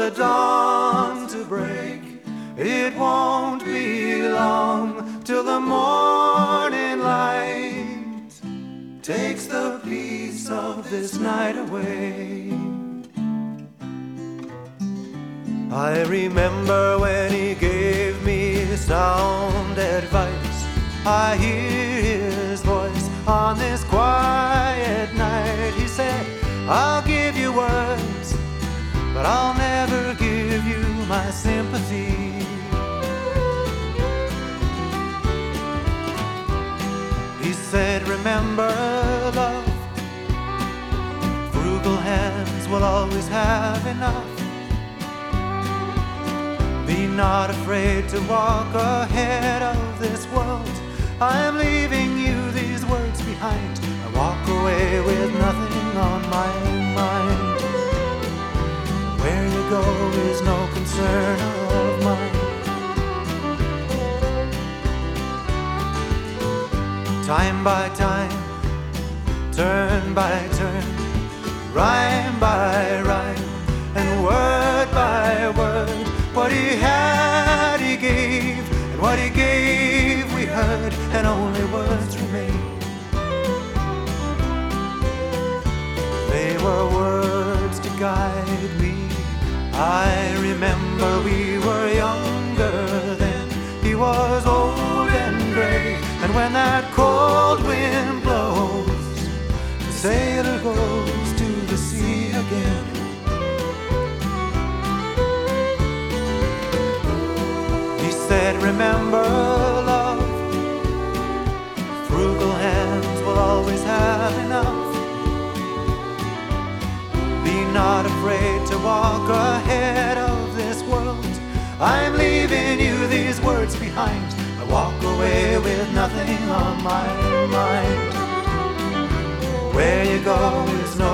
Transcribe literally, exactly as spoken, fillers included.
the dawn to break. It won't be long till the morning light takes the peace of this night away. I remember when he gave me sound advice. I hear his voice on this quiet night. He said, I'll give you words, but I'll never give you my sympathy. He said, remember, love, frugal hands will always have enough. Be not afraid to walk ahead of this world. I'm leaving you these words behind. I walk away with nothing on my mind. Where you go is no concern of mine. Time by time, turn by turn, rhyme by rhyme, and word by word, what he had he gave, and what he gave we heard, and only words remain. They were words to guide me. I remember we were younger then. He was old and gray, and when that cold wind blows, the sailor goes to the sea again. He said, remember, love, frugal hands will always have enough. Be not afraid to walk ahead of this world. I'm leaving you these words behind. I walk away with nothing on my mind. Where you go is no